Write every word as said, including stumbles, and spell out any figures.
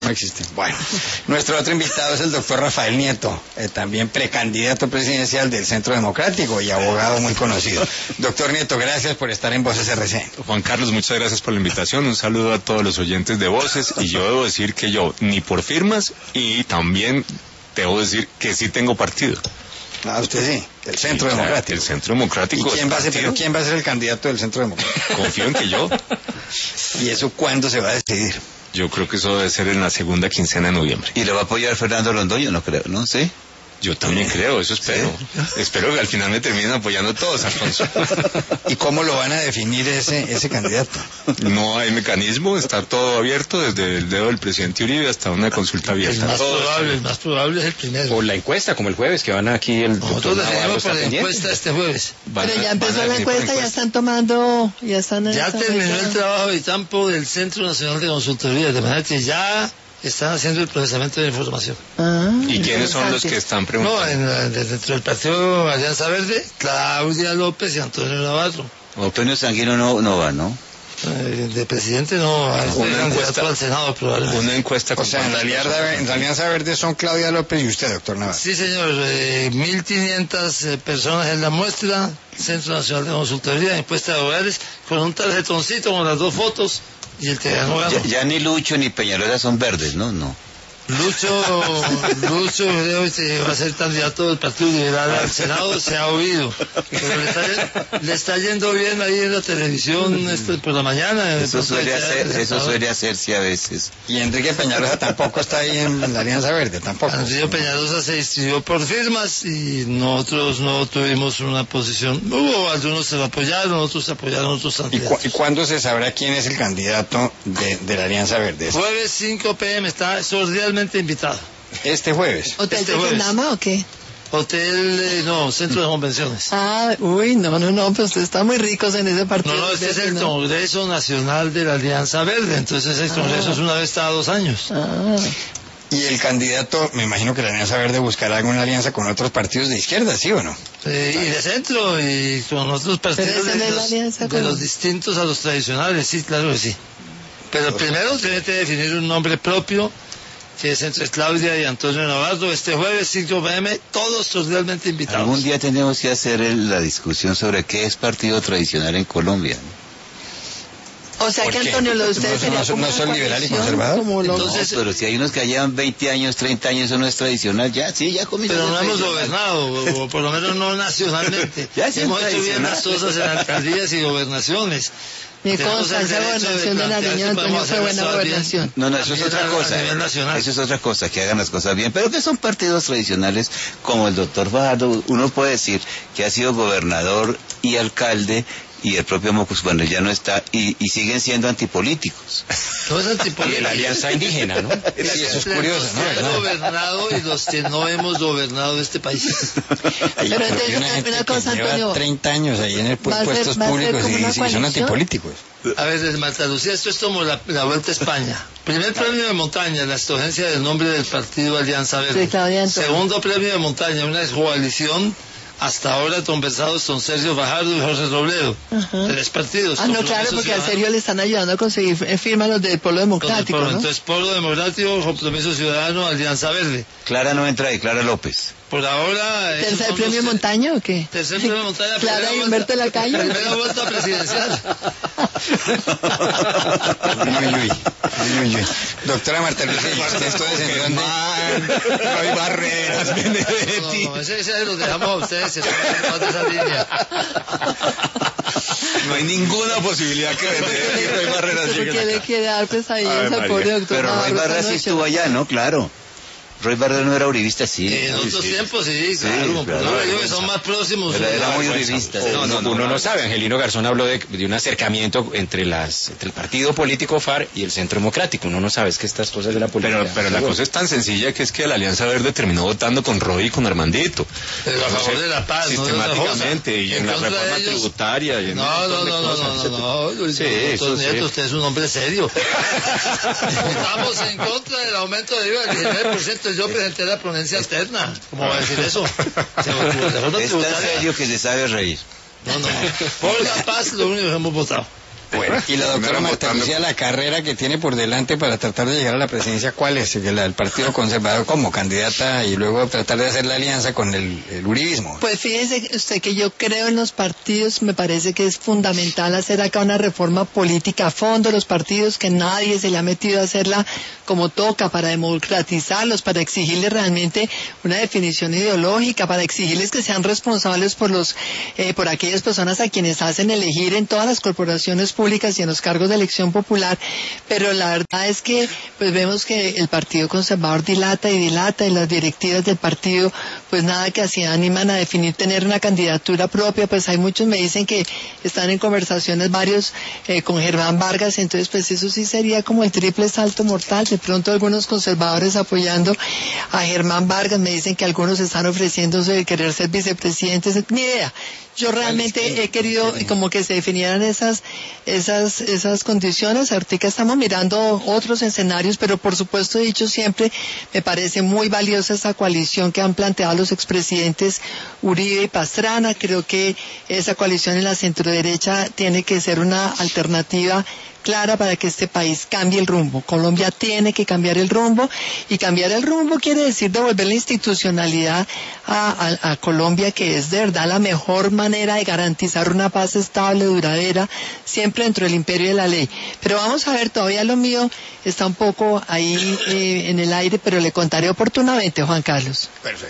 No existen. Bueno, nuestro otro invitado es el doctor Rafael Nieto, eh, también precandidato presidencial del Centro Democrático y abogado muy conocido. Doctor Nieto, gracias por estar en Voces R C. Juan Carlos, muchas gracias por la invitación. Un saludo a todos los oyentes de Voces. Y yo debo decir que yo ni por firmas y también debo decir que sí tengo partido. Ah, usted sí, el Centro Sí, Democrático. El Centro Democrático. ¿Y quién va a ser, pero quién va a ser el candidato del Centro Democrático? Confío en que yo. ¿Y eso cuándo se va a decidir? Yo creo que eso debe ser en la segunda quincena de noviembre. ¿Y le va a apoyar Fernando Londoño? No creo, ¿no? ¿Sí? Yo también creo, eso espero. ¿Sí? Espero que al final me terminen apoyando todos, Alfonso. ¿Y cómo lo van a definir ese ese candidato? No hay mecanismo, está todo abierto, desde el dedo del presidente Uribe hasta una consulta abierta. El más Todos, probable, el más probable es el primero. O la encuesta, como el jueves, que van aquí el Nosotros doctor Navarro decidimos está por la pendiente. encuesta este jueves. van Pero a- ya van empezó a la definir por encuesta, ya están tomando, ya están... Ya están terminó ahí, el trabajo de campo del Centro Nacional de Consultoría, de manera que ya están haciendo el procesamiento de información. Ah, ¿Y quiénes son los interesante. que están No, preguntando? en, la- dentro del partido Alianza Verde, Claudia López y Antonio Navarro. Antonio Sanguino no, no va, ¿no? Eh, de presidente no, es Una candidato encuesta- al Senado probablemente. Una encuesta O con sea, en la, cuántas Alianza, personas. en la Alianza Verde son Claudia López y usted, doctor Navarro. Sí, señor, eh, mil quinientas eh, personas en la muestra, Centro Nacional de Consultoría, encuesta de hogares, con un tarjetoncito con las dos fotos y el que ganó ganó. Ya, ya ni Lucho ni Peñalosa son verdes, ¿no? No. Lucho, Lucho creo que va a ser candidato del Partido Liberal al Senado, se ha oído. Pero le está, le está yendo bien ahí en la televisión este, por la mañana. Eso suele Entonces, hacer, ya- eso suele hacerse a veces. Y Enrique Peñalosa tampoco está ahí en la Alianza Verde, tampoco. Andrés Peñalosa se inscribió por firmas y nosotros no tuvimos una posición. Hubo algunos que lo apoyaron, otros apoyaron otros ¿Y, cu- candidatos. y cuándo se sabrá quién es el candidato de, de la Alianza Verde? Jueves cinco p m está cordialmente invitado. Este jueves. ¿Hotel este de jueves. Nama o qué? Hotel, eh, no, Centro de Convenciones. Ah, uy, no, no, no, pues ustedes están muy ricos en ese partido. No, no, este es el ¿no? Congreso Nacional de la Alianza Verde, entonces el Congreso es una vez cada dos años. Ah, Y el candidato, me imagino que la Alianza Verde buscará alguna alianza con otros partidos de izquierda, ¿sí o no? Eh, y de centro, y con otros partidos esa de, no es la los, alianza de con- los distintos a los tradicionales, sí, claro que sí. Pero primero tiene que definir un nombre propio, que es entre Claudia y Antonio Navarro, este jueves cinco p m, todos cordialmente invitados. Algún día tenemos que hacer el- la discusión sobre qué es partido tradicional en Colombia. o sea ¿Por que qué? Antonio, lo de ustedes ¿No- sería no son- como no una son liberal y coalición, conservador? como lo- Entonces, No, pero si hay unos que llevan veinte años, treinta años, eso no es tradicional. Ya, sí, ya comienza Pero a no ser hemos tradicional. gobernado, o, o por lo menos no nacionalmente. Ya sí es hemos hecho bien tradicional. las cosas en alcaldías y gobernaciones. Me Tenemos consta, el esa derecho de gobernación de la plantear niña que Antonio podemos fue hacer buena las cosas bien. gobernación. No, no, eso es También otra a- cosa. a nivel nacional. Eso es otra cosa, que hagan las cosas bien. Pero que son partidos tradicionales como el doctor Fajardo. Uno puede decir que ha sido gobernador y alcalde y el propio Mocus, bueno, ya no está, y, y siguen siendo antipolíticos. No es Y antipolítico. la Alianza Indígena, ¿no? Sí, eso es curioso, ¿no? Los que han ¿Verdad? gobernado y los que no hemos gobernado este país. Hay- Pero hay entonces, una gente una que cosa, lleva Antonio, treinta años ahí en el pu- ¿va a ser- puestos va a ser públicos como y, una y son coalición? antipolíticos. A ver, desde Marta Lucía, esto es como la, la Vuelta a España. Primer premio de montaña, la escogencia del nombre del partido Alianza Verde. Sí, Claudia Antonio. Segundo premio de montaña, una coalición hasta ahora conversados con Sergio Fajardo y José Robledo. Ajá. Tres partidos. Ah, no, Compromiso claro, porque a Ciudadano, Sergio le están ayudando a conseguir eh, firmas los del Polo con el Democrático, Polo. ¿no? Entonces, Polo Democrático, Compromiso Ciudadano, Alianza Verde. Clara no entra ahí, Clara López. Por ahora... esos ¿Tercer son premio los- montaña o qué? Tercer premio de montaña. Clara primera y Humberto vuelta- Lacayo. Primera vuelta presidencial. Uy, uy, uy, uy, uy. Doctora Marta Lucía, ¿y usted entonces en dónde? No hay barreras, No, Benedetti. no, ese, ese lo dejamos a ustedes, se toman más de esa línea. No hay ninguna posibilidad que Benedetti y Roy Barreras lleguen Porque le acá. quiere dar pesadillas Ave al María. pobre doctor Pero Roy Navarro Barra esta sí noche. estuvo allá, ¿no? Claro. Roy Barra no era uribista, sí. En otros Sí. tiempos, sí, Sí, claro. claro. No, ellos que son más próximos. Era, eh, era muy vergüenza. uribista. No, sí. no, uno no sabe. Angelino Garzón habló de, de un acercamiento entre las entre el partido político F A R y el Centro Democrático. Uno no sabe, es que estas cosas de la política... Pero, pero la cosa es tan sencilla que es que la Alianza Verde terminó votando con Roy y con Armandito. Pero a favor de la paz, no de otra cosa. Sistemáticamente, y en la contra de reforma ellos- tributaria. Y en un No, no, montón de no, no, cosas. no, no, no, Sí, doctor eso sí. Nieto, usted es un hombre serio. Votamos en contra del aumento de I V A del diecinueve por ciento. Yo presenté la ponencia alterna. ¿Cómo va a decir eso? Se me ocurre, reforma Es tan tributaria. serio que se sabe reír. No, no. Por la paz, lo único que hemos votado. Bueno, y la doctora Marta Lucía, la carrera que tiene por delante para tratar de llegar a la presidencia, ¿cuál es? La del Partido Conservador como candidata y luego tratar de hacer la alianza con el, el uribismo. Pues fíjese usted que yo creo en los partidos, me parece que es fundamental hacer acá una reforma política a fondo de los partidos, que nadie se le ha metido a hacerla como toca, para democratizarlos, para exigirles realmente una definición ideológica, para exigirles que sean responsables por los eh, por aquellas personas a quienes hacen elegir en todas las corporaciones públicas y en los cargos de elección popular. Pero la verdad es que pues vemos que el Partido Conservador dilata y dilata, y las directivas del partido pues nada que así animan a definir tener una candidatura propia. Pues hay muchos, me dicen que están en conversaciones varios eh, con Germán Vargas, entonces pues eso sí sería como el triple salto mortal. De pronto algunos conservadores apoyando a Germán Vargas, me dicen que algunos están ofreciéndose de querer ser vicepresidentes, ni idea. Yo realmente he querido como que se definieran esas esas esas condiciones. Ahorita estamos mirando otros escenarios, pero por supuesto he dicho siempre, me parece muy valiosa esa coalición que han planteado los expresidentes Uribe y Pastrana. Creo que esa coalición en la centroderecha tiene que ser una alternativa clara para que este país cambie el rumbo. Colombia tiene que cambiar el rumbo, y cambiar el rumbo quiere decir devolver la institucionalidad a, a, a Colombia, que es de verdad la mejor manera de garantizar una paz estable, duradera, siempre dentro del imperio de la ley. Pero vamos a ver, todavía lo mío está un poco ahí eh, en el aire, pero le contaré oportunamente, Juan Carlos. Perfecto.